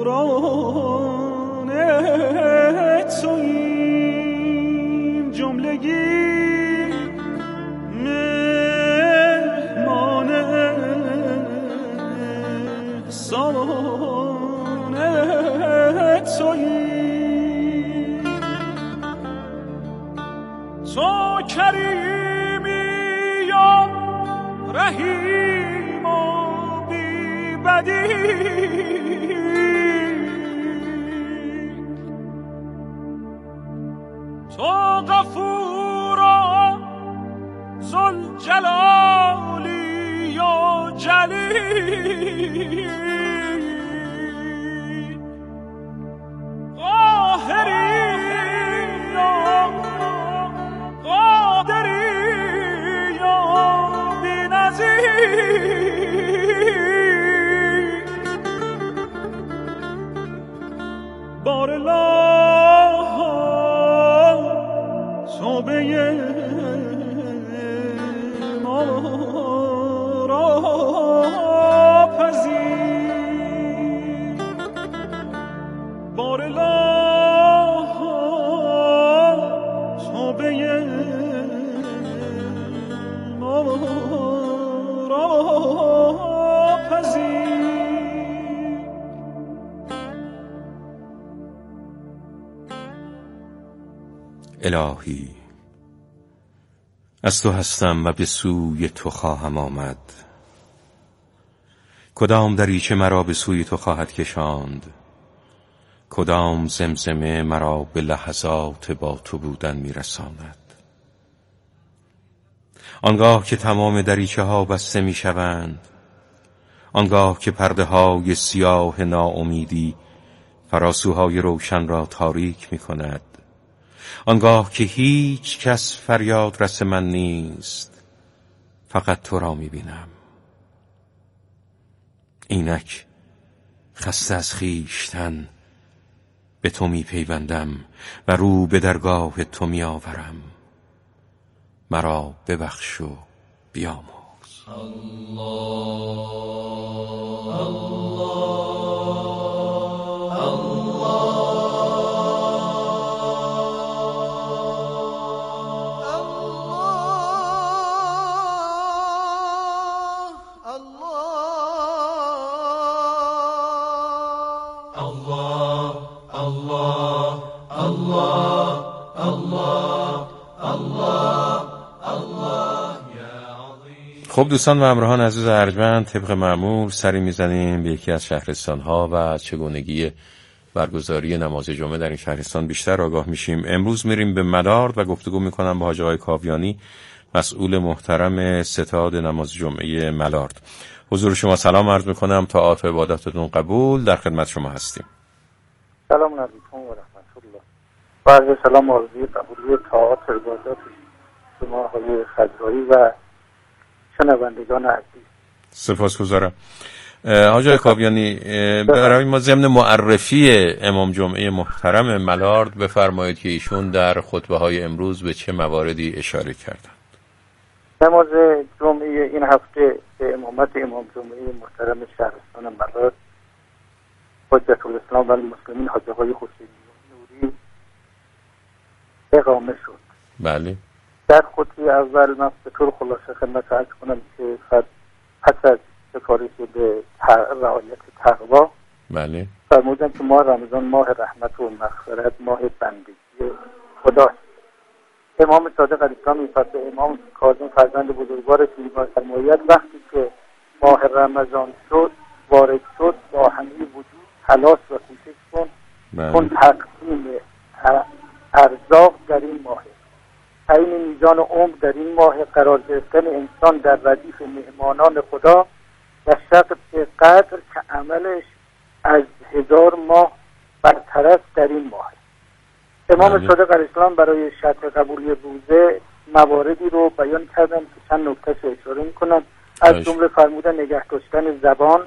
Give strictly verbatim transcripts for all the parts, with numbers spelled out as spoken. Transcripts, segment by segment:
توییم جملگی مهمان احسان توییم. تو کریمی یا رحیم و بی بدی، تو غفور و ذوالجلالی و جلیل، قاهری و قادری و بی‌نظیر. بار الله توبه ما را پذیر. بار الله توبه ما را پذیر. الهی از تو هستم و به سوی تو خواهم آمد. کدام دریچه مرا به سوی تو خواهد کشاند؟ کدام زمزمه مرا به لحظات با تو بودن میرساند؟ آنگاه که تمام دریچه ها بسته می شوند، آنگاه که پرده های سیاه ناامیدی فراسوهای روشن را تاریک می کند، آنگاه که هیچ کس فریاد رس من نیست، فقط تو را می بینم. اینک خسته از خویشتن به تو می پیوندم و رو به درگاه تو می آورم. مرا ببخش و بیامرز. الله الله خب دوستان و همراهان عزیز ارجمند، طبق معمول سری میزنیم به یکی از شهرستان‌ها و از چگونگی برگزاری نماز جمعه در این شهرستان بیشتر آگاه میشیم. امروز میریم به ملارد و گفتگو میکنم با حاج آقای کاویانی، مسئول محترم ستاد نماز جمعه ملارد. حضور شما سلام عرض میکنم، طاعات و عباداتتون قبول، در خدمت شما هستیم. سلام علیکم و رحمت الله. و عرض سلام آرزوی قبولی طاعات و عبادات شما آقای خضرایی و شنوندگان عزیز. سپاسگزارم. حاج آقای کاویانی، برای ما ضمن معرفی امام جمعه محترم ملارد بفرمایید که ایشون در خطبه های امروز به چه مواردی اشاره کردند. نماز جمعه این هفته به امامت امام جمعه محترم شهرستان ملارد حجت الاسلام و المسلمین حاج آقای حسینی نوری اقامه شد. بله. در خطبه اول من به طور خلاصه خدمت عرض کنم که پس از سفارش به رعایت تقوا، بله، فرمودن که ماه رمضان ماه رحمت و مغفرت، ماه بندگی خداست. امام صادق علیه السلام می‌فرماید امام کاظم فرزند بزرگوارش می‌فرماید وقتی که ماه رمضان شد وارد شد با همه وجود خلاص و کوشش کن کن تقسیم ارزاق در این ماه، تعیین میزان عمر در این ماه، قرار گرفتن انسان در ردیف مهمانان خدا و شق قدر که عملش از هزار ماه برتر در این ماه. امام صادق علیه السلام برای شرط قبولی روزه مواردی رو بیان کردن که چند نکته اشاره می‌کنم. از جمله فرمودن نگه داشتن زبان،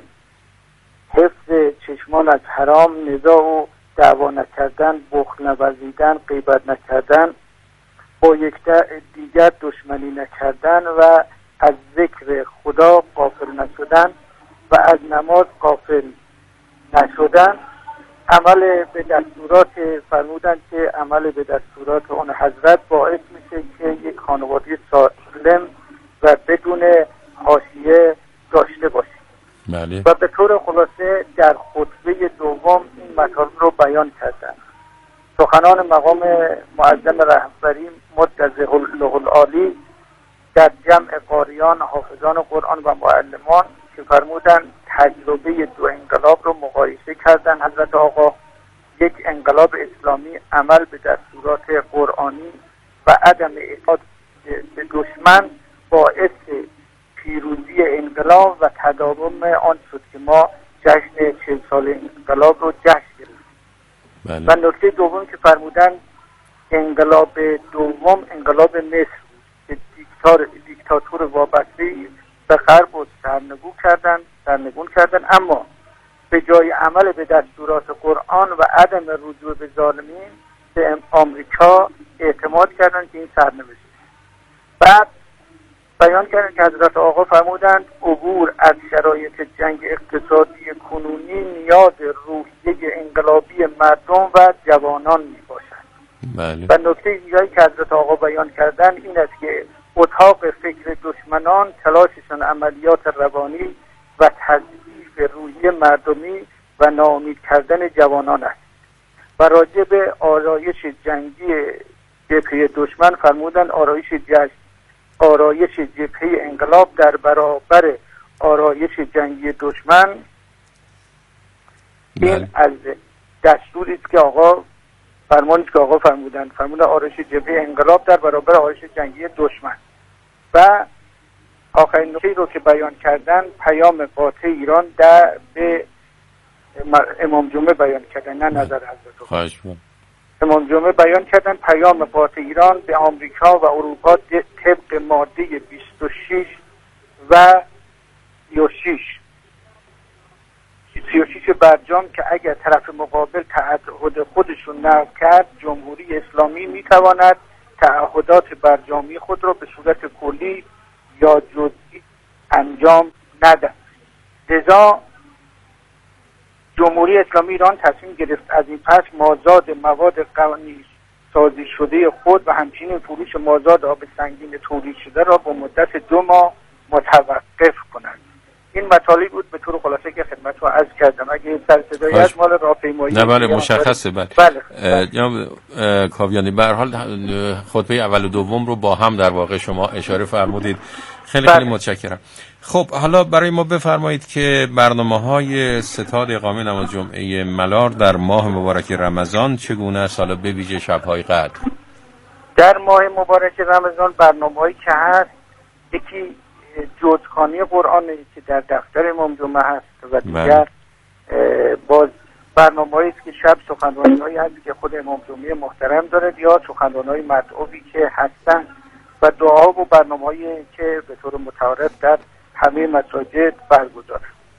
حفظ چشمان از حرام، نزاع و دعوا نکردن، بخل نورزیدن، غیبت نکردن، با یک دیگر دشمنی نکردن و از ذکر خدا غافل نشدن و از نماز غافل نشدن عمل به دستورات فرمودن که عمل به دستورات اون حضرت باعث میشه که یک خانواده سالم و بدون حاشیه داشته باشیم. بله. و به طور خلاصه در خطبه دوم این مطالب رو بیان کردن. سخنان مقام معظم رهبری مدظه الله العالی در جمع قاریان، حافظان قرآن و معلمان که فرمودن تجربه دو انقلاب رو مقایسه کردن حضرت آقا. یک انقلاب اسلامی عمل به دستورات قرآنی و عدم اطاعت به دشمن باعث پیروزی انقلاب و تداوم آن شد که ما جشن چهل سال انقلاب رو جشن گرفتیم. بله. و نکته دوم که فرمودن انقلاب دوم انقلاب مصر که دیکتاتور دیکتاتور وابسته به غرب رو سرنگون کردن سرنگون کردن اما به جای عمل به دستورات قرآن و عدم رجوع به ظالمین به آمریکا اعتماد کردن که این سرنوشت. بعد بیان کردن که حضرت آقا فرمودند عبور از شرایط جنگ اقتصادی کنونی نیاز روحیه انقلابی مردم و جوانان می باشد. بله. و نکته دیگری که حضرت آقا بیان کردن این است که اتاق فکر دشمنان تلاششان عملیات روانی و تضعیف روحیه مردمی و ناامید کردن جوانان است. و راجع به آرایش جنگی جبهه دشمن فرمودن آرایش جنگ آرایش جبهه انقلاب در برابر آرایش جنگی دشمن این بله. از دستوری است که آقا فرمانی که آقا فرمودن فرمودن آرایش جبهه انقلاب در برابر آرایش جنگی دشمن. و آخرین نکته رو که بیان کردن پیام قاطع ایران در به امام جمعه بیان کردن نه نظر حضرت. خواهش می‌کنم. امام جمعه بیان کردن پیام قاطع ایران به آمریکا و اروپا طبق ماده بیست و شش و سی و شش سی و شش برجام که اگر طرف مقابل تعهد خودشون نقض کرد جمهوری اسلامی میتواند تعهدات برجامی خود را به صورت کلی یا جزئی انجام ندهد. لذا جمهوری اسلامی ایران تصمیم گرفت از این پس مازاد مواد قانونی سازی شده خود و همچنین فروش مازاد آب سنگین تولید شده را با مدت دو ماه متوقف کنند. این مطالبی بود به طور خلاصه که خدمتتون عرض کردم. اگه سر صدایی از مال راهپیمایی نه بله مشخصه. بله بله جناب کاویانی به هر حال خطبه اول و دوم رو با هم در واقع شما اشاره فرمودید. خیلی بله. خیلی متشکرم. خب حالا برای ما بفرمایید که برنامه‌های ستاد اقامه نماز جمعه ملار در ماه مبارک رمضان چگونه است، حالا به ویژه شب‌های قدر؟ در ماه مبارک رمضان برنامه‌هایی که هست یکی جزخوانی قرآن که در دفتر امام جمعه هست و دیگر باز برنامه‌ای است که شب سخنرانی‌هایی هست که خود امام جمعه محترم داره یا سخنرانی‌های مدعوی که هستن و دعا و برنامه‌هایی که به طور متعارف در همه مساجد برگزار.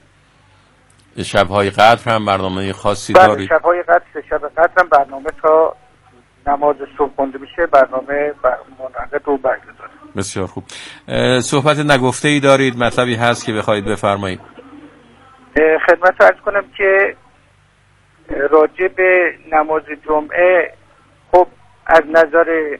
شب‌های قدر هم برنامه خاصی بله، دارید؟ شب‌های قدر شب قدر هم برنامه تا نماز صبح خونده میشه برنامه منعقد و برگزار. بسیار خوب. صحبت نگفته ای دارید، مطلبی هست که بخواید بفرمایید؟ خدمت عرض کنم که راجع به نماز جمعه خب از نظر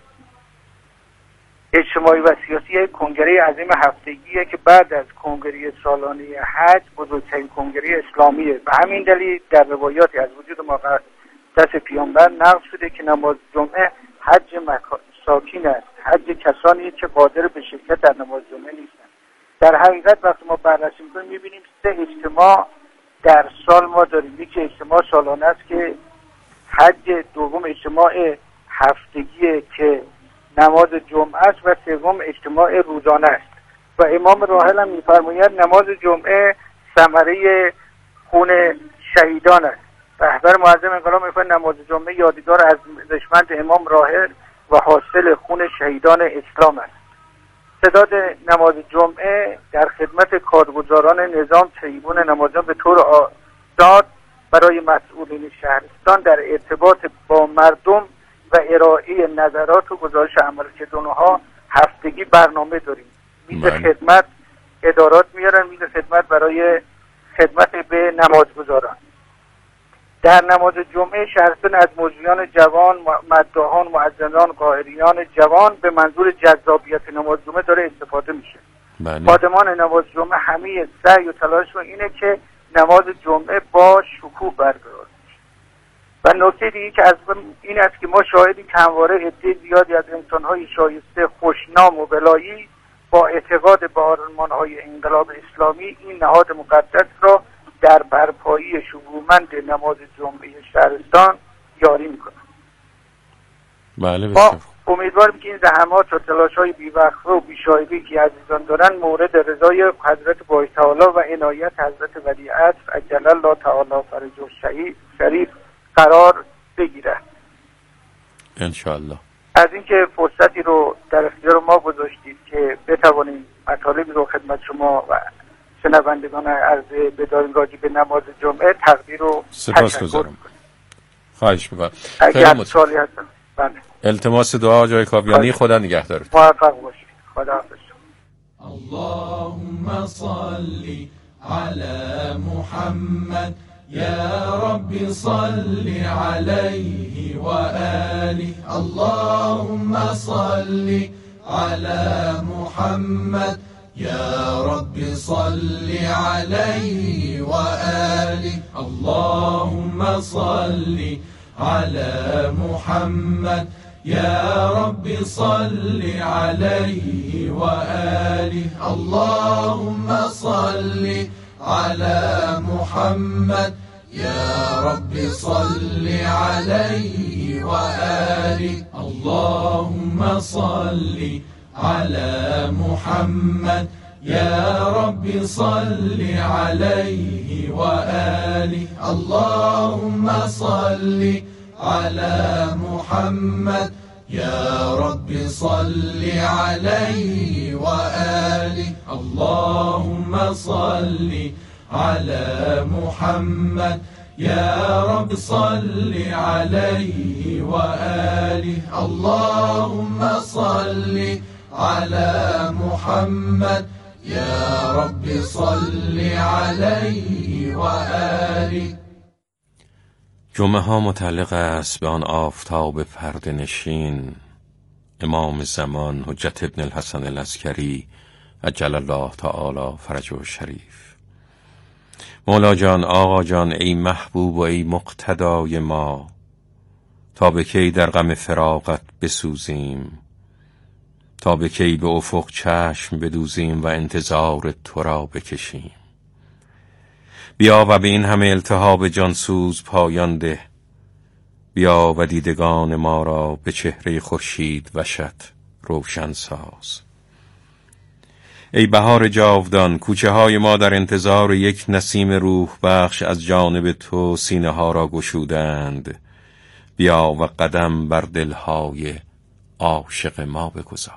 اجتماعی و سیاسی کنگره عظیم هفتگیه که بعد از کنگره سالانه حج بزرگترین کنگره اسلامیه و همین دلیل در روایاتی از وجود مقدس پیامبر نقل شده که نماز جمعه حج مساکین است، حج کسانی که قادر به شرکت در نماز جمعه نیستند. در حقیقت وقتی ما بررسی می‌کنیم می‌بینیم سه اجتماع در سال ما داریم. یکی اجتماع سالانه است که حج، دوم اجتماع هفتگیه که نماز جمعه است و سوم اجتماع روزانه است. و امام راحل هم می‌فرماید نماز جمعه ثمره خون شهیدان است. رهبر معظم انقلاب می‌فرماید نماز جمعه یادگار از ارزشمند امام راحل و حاصل خون شهیدان اسلام است. تعداد نماز جمعه در خدمت کارگزاران نظام تریبون نمازان به طور آزاد برای مسئولین شهرستان در ارتباط با مردم و ارائه نظرات و گزارش عملکرد اونها هفتگی برنامه داریم. میز خدمت ادارات میارن، میز خدمت برای خدمت به نمازگزاران. در نماز جمعه شهرستان از مجریان جوان، مداحان، مؤذنان، قائریان جوان به منظور جذابیت نماز جمعه داره استفاده میشه. بله. خادمان نماز جمعه همه سعی و تلاششون اینه که نماز جمعه با شکوه برگزار بشه. و نکته دیگه که از این است که ما شاهدیم که همواره عده زیادی از انسان‌های شایسته، خوشنام و ولایی با اعتقاد به آرمان‌های انقلاب اسلامی این نهاد مقدس را در برپایی شکوهمند نماز جمعه شهرستان یاری میکنن. بله ما بسیار امیدواریم که این زحمات و تلاش‌های بی‌وقفه و بی‌شایبه‌ای که عزیزان دارن مورد رضای حضرت باری-تعالی و عنایت حضرت ولیعصر عجل الله تعالی فرجه شریف قرار بگیرد. انشاءالله. از اینکه فرصتی رو در اختیار ما گذاشتید که بتوانیم مطالبی رو خدمت شما و شنوندگان عرضه بداریم راجع به نماز جمعه، تقدیر و سپاسگزارم. خواهش می‌کنم. اگر سوالی هستن. بله. التماس دعا جای کاویانی. خدا نگهدارت. موفق باشید. خدا حافظ. اللهم صل على محمد يا رب صل عليه وآله. اللهم صل على محمد يا رب صل عليه وآله. اللهم صل على محمد يا رب صل عليه وآله. اللهم صل على محمد يا رب صل عليه وآله. اللهم صل على محمد يا رب صل عليه وآله. اللهم صل على محمد يا رب صل عليه وآله. اللهم صل على محمد يا رب صل عليه وآله. اللهم صل على محمد يا رب صل عليه وآله. جمعه ها متعلق است به آن آفتاب پرده نشین امام زمان حجت ابن الحسن العسکری عجل الله تعالی فرجه شریف. مولا جان، آقا جان، ای محبوب و ای مقتدای ما، تا به کی در غم فراقت بسوزیم، تا به کی به افق چشم بدوزیم و انتظار تو را بکشیم. بیا و به این همه التهاب جانسوز پایان ده، بیا و دیدگان ما را به چهره خورشید وشت روشن ساز. ای بهار جاودان، کوچه های ما در انتظار یک نسیم روح بخش از جانب تو سینه ها را گشودند. بیا و قدم بر دلهای عاشق ما بگذار.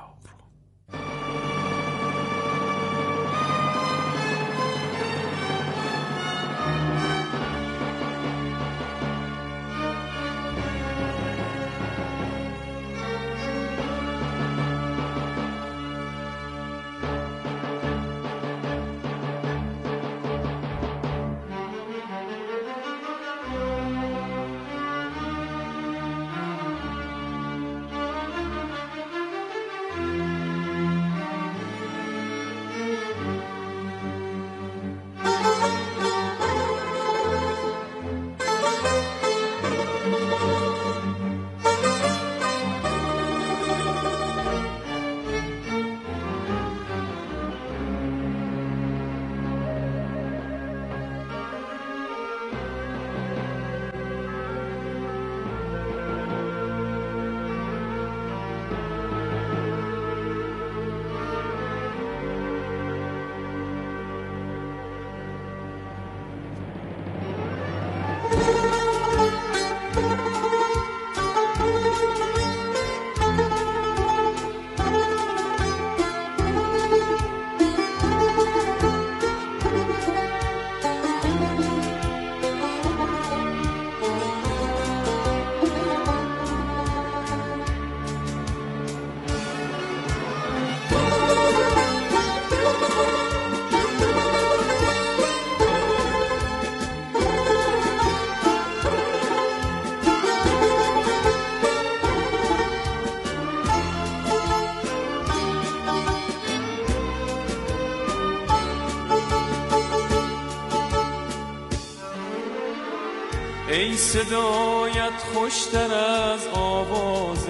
ای صدایت خوشتر از آواز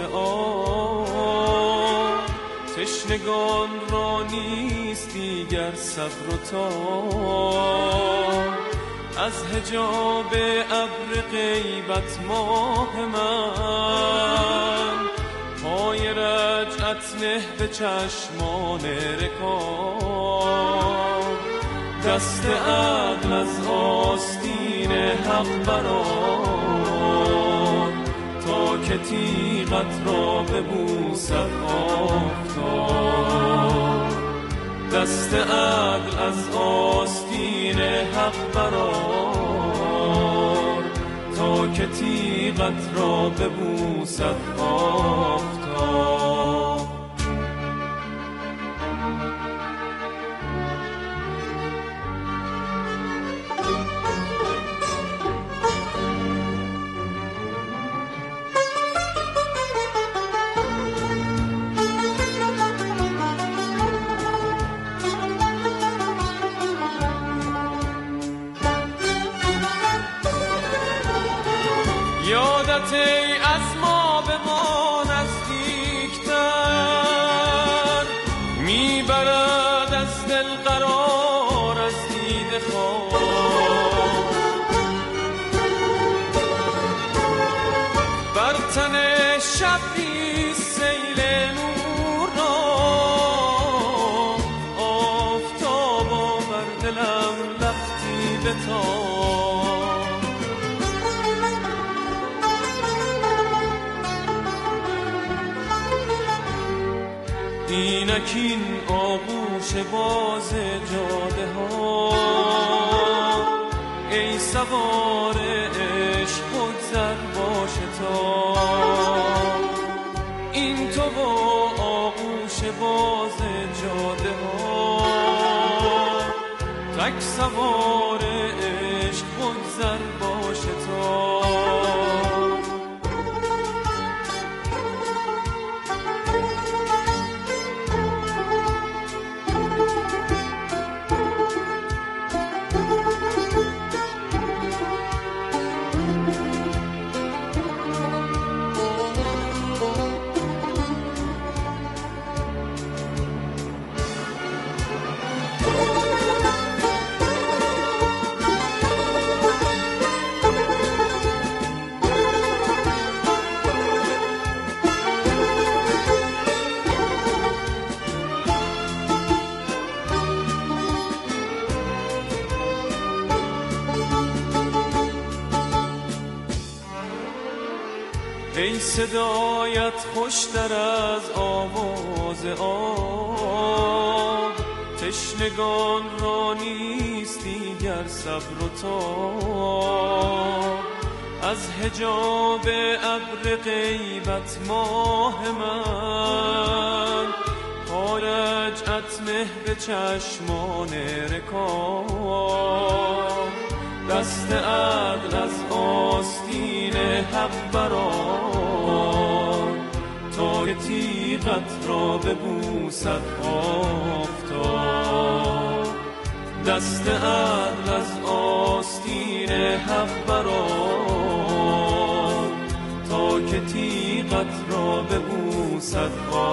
آب، تشنگان را نیست دیگر صبر و تاب. از حجاب ابر غیبت ماه من، پای رجعت نه به چشمان رکاب. دست عدل از آستین حق برآر، تا که تیغت را ببوسد آفتاب. دست عدل از آستین حق برآر، تا که تیغت را ببوسد آفتاب. یادت ای از ما به ما نزدیکتر، میبرد از دل قرار از دیده خواب. بر تن شبی سیل نور را، آفتاب بر دلم لختی بتاب. اینکین آغوش باز جاده ها، ای سوار عشق بگذر با شتاب. این تو و آغوش باز جاده ها، تک سوار عشق بگذر با شتاب. ای صدایت خوشتر از آواز آب، تشنگان را نیست دیگر صبر و تاب. از حجاب ابر غیبت ماه من، پا رجعت نه به چشمان رکاب. دست عدل از آستین حق برآر، تا تیغت را ببوسد آفتاب. دست عدل از آستین حق برآر، تا که تیغت را ببوسد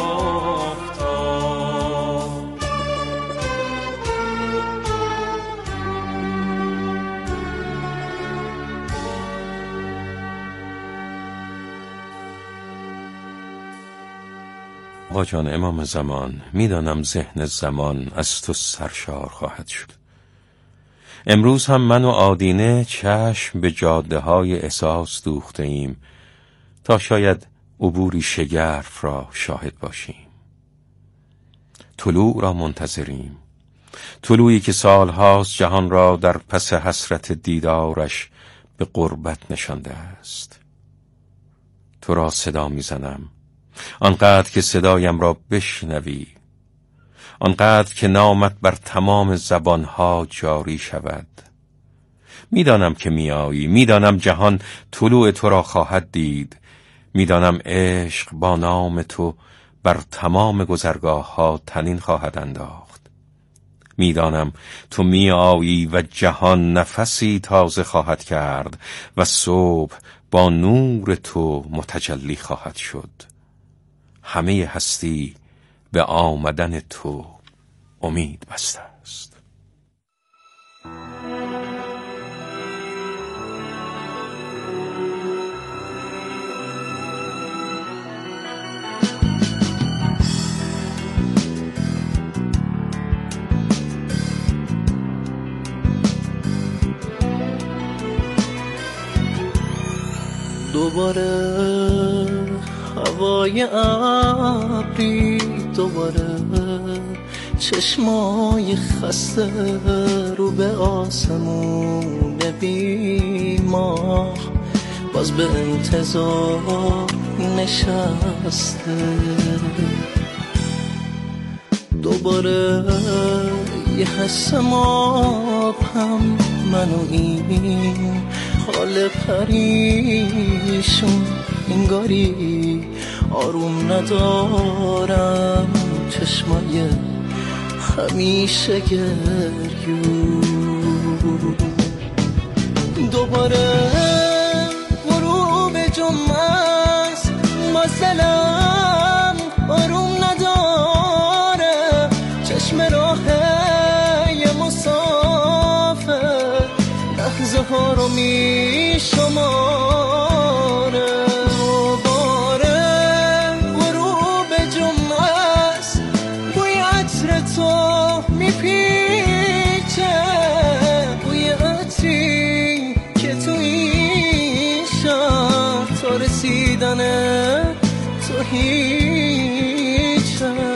آفتاب. آقا جان امام زمان، میدانم ذهن زمان از تو سرشار خواهد شد. امروز هم من و آدینه چشم به جاده های احساس دوخته ایم، تا شاید عبوری شگرف را شاهد باشیم. طلوع را منتظریم، طلوعی که سالهاست جهان را در پس حسرت دیدارش به غربت نشانده است. تو را صدا میزنم، آنقدر که صدایم را بشنوی، آنقدر که نامت بر تمام زبانها جاری شود. میدانم که میایی، میدانم جهان طلوع تو را خواهد دید، میدانم عشق با نام تو بر تمام گذرگاه ها تنین خواهد انداخت. میدانم تو می آیی و جهان نفسی تازه خواهد کرد و صبح با نور تو متجلی خواهد شد. همه هستی به آمدن تو امید بسته است. دوباره هوای ابری، دوباره چشمای خسته رو به آسمون بی‌ماه، باز به انتظار نشسته. دوباره یه حس مبهم منو این حال پریشون، انگاری آروم ندارم، چشمای همیشه گریون. دوباره غروب جمعه است، مثلا آروم نداره، چشم راه یه مسافر لحظه ها رو می شماره. دوباره غروب جمعه است، بوی عطر تو می پیچه، بوی عطری که تو این شهر تا رسیدن تو هیچه.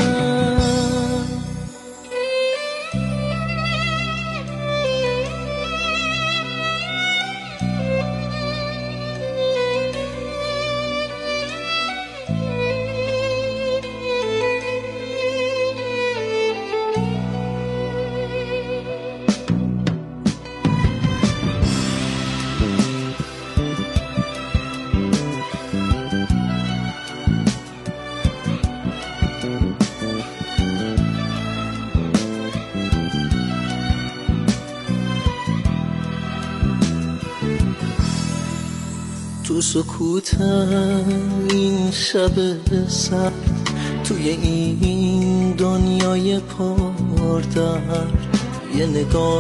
تو سکوت این شب سر، توی این دنیای پردرد، یه نگاه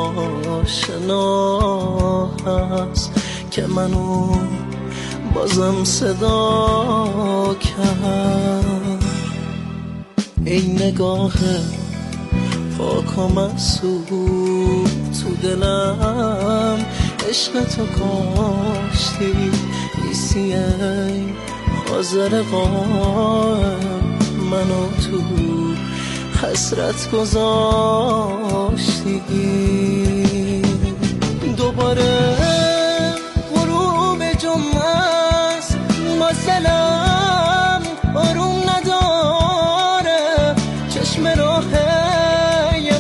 آشنا هست که منو بازم صدا کرد. ای نگاه پاک و معصوم، تو دلم عشق تو کاشتی، ایسی ای حاضر قایم، منو تو حسرت گذاشتی. دوباره غروب جمعه است، مثلا آروم نداره، چشم راه یه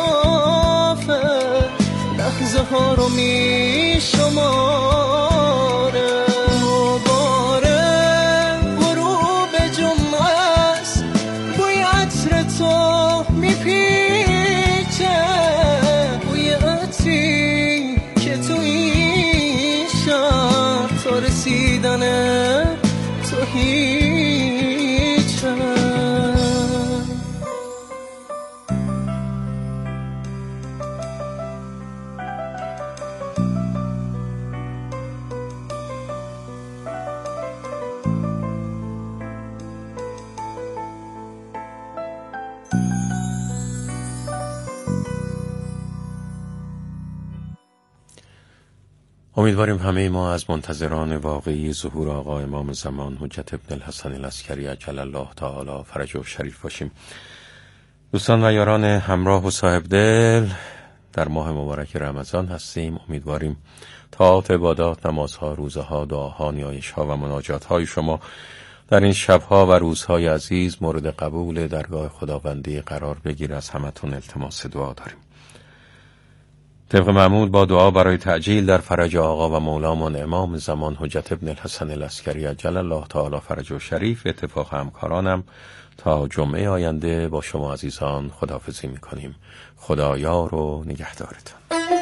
مسافر لحظه ها رو می شماره. دوباره غروب جمعه است، بوی عطر تو می پیچه، بوی عطری که تو این شهر تا رسیدن تو هیچه. امیدواریم همه ما از منتظران واقعی ظهور آقا امام زمان حجت ابن الحسن العسکری عجل الله تعالی فرجه شریف باشیم. دوستان و یاران همراه و صاحب دل، در ماه مبارک رمضان هستیم. امیدواریم طاعات، عبادات، نمازها، روزها، دعاها، نیایشها و مناجاتهای شما در این شبها و روزهای عزیز مورد قبول درگاه خداوندی قرار بگیر. از همتون التماس دعا داریم. طبق معمول با دعا برای تعجیل در فرج آقا و مولامون امام زمان حجت ابن الحسن العسکری عجل الله تعالی فرجه شریف، اتفاق همکارانم، تا جمعه آینده با شما عزیزان خداحافظی میکنیم. خدا یار و نگهدارتان.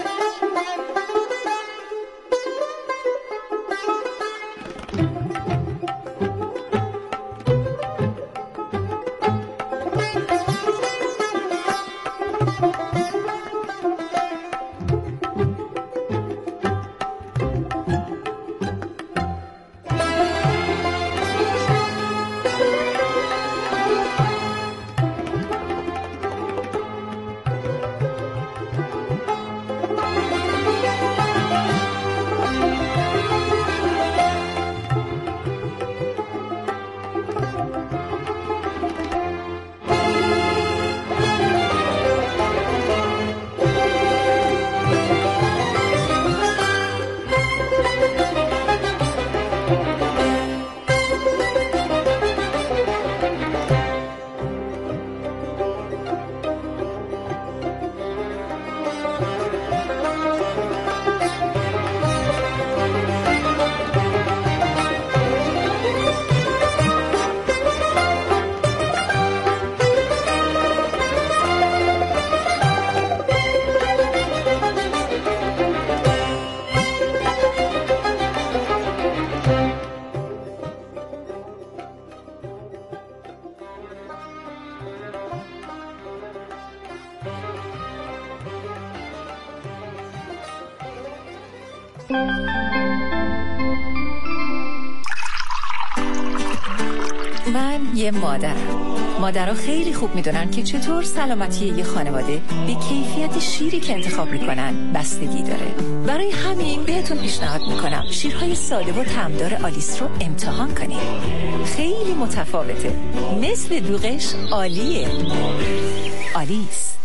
من یه مادرم. مادرها خیلی خوب میدونن که چطور سلامتی یه خانواده به کیفیت شیری که انتخاب میکنن بستگی داره. برای همین بهتون پیشنهاد میکنم شیرهای ساده و طعمدار آلیس رو امتحان کنید. خیلی متفاوته، مثل دوغش عالیه. آلیس.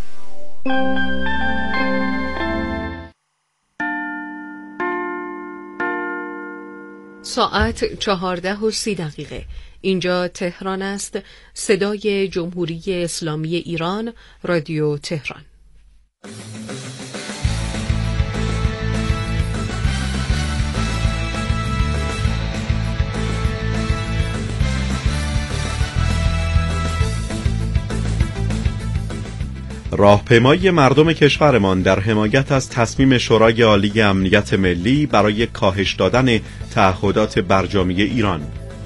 ساعت چهارده و سی دقیقه. اینجا تهران است. صدای جمهوری اسلامی ایران، رادیو تهران. راهپیمایی مردم کشورمان در حمایت از تصمیم شورای عالی امنیت ملی برای کاهش دادن تعهدات برجامی ایران.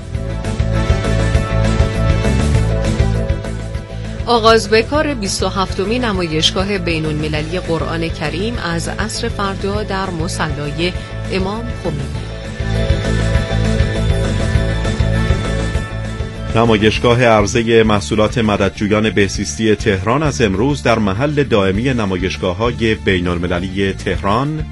آغاز به کار بیست و هفتمین نمایشگاه بین‌المللی قرآن کریم از عصر فردا در مصلی امام خمینی. نمایشگاه عرضه محصولات مددجویان بهزیستی تهران از امروز در محل دائمی نمایشگاه‌های بین‌المللی تهران.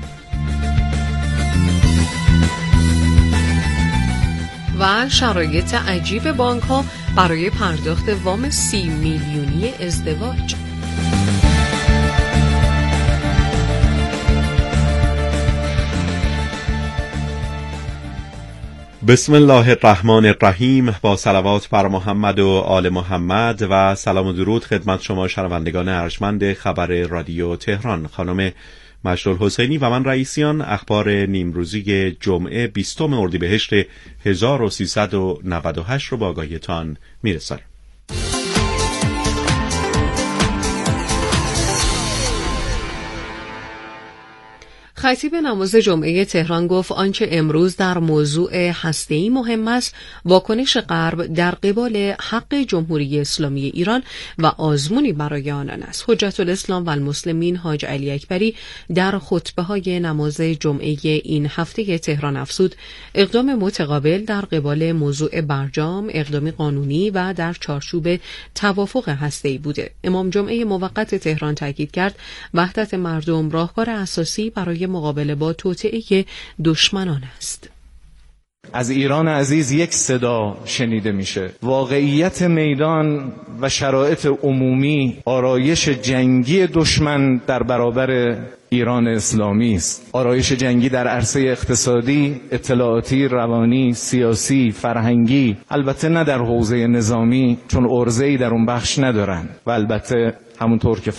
و شرایط عجیب بانک‌ها برای پرداخت وام سی میلیونی ازدواج. بسم الله الرحمن الرحیم. با صلوات بر محمد و آل محمد و سلام و درود خدمت شما شنوندگان ارجمند خبر رادیو تهران. خانم مجدالحسینی و من رئیسیان اخبار نیمروزی جمعه بیستم اردیبهشت هزار و سیصد و نود و هشت رو با آگاهیتان میرسانیم. خطیب نماز جمعه تهران گفت آنچه امروز در موضوع هسته‌ای مهم است واکنش غرب در قبال حق جمهوری اسلامی ایران و آزمونی برای آنان است. حجت الاسلام و المسلمین حاج علی اکبری در خطبه‌های نماز جمعه این هفته تهران افزود اقدام متقابل در قبال موضوع برجام اقدامی قانونی و در چارچوب توافق هسته‌ای بوده. امام جمعه موقت تهران تاکید کرد وحدت مردم راهکار اساسی برای مقابله با توطئه دشمنان است. از ایران عزیز یک صدا شنیده میشه. واقعیت میدان و شرایط عمومی آرایش جنگی دشمن در برابر ایران اسلامی است. آرایش جنگی در عرصه اقتصادی، اطلاعاتی، روانی، سیاسی، فرهنگی، البته نه در حوزه نظامی چون عرضه‌ای در اون بخش ندارن و البته همونطور که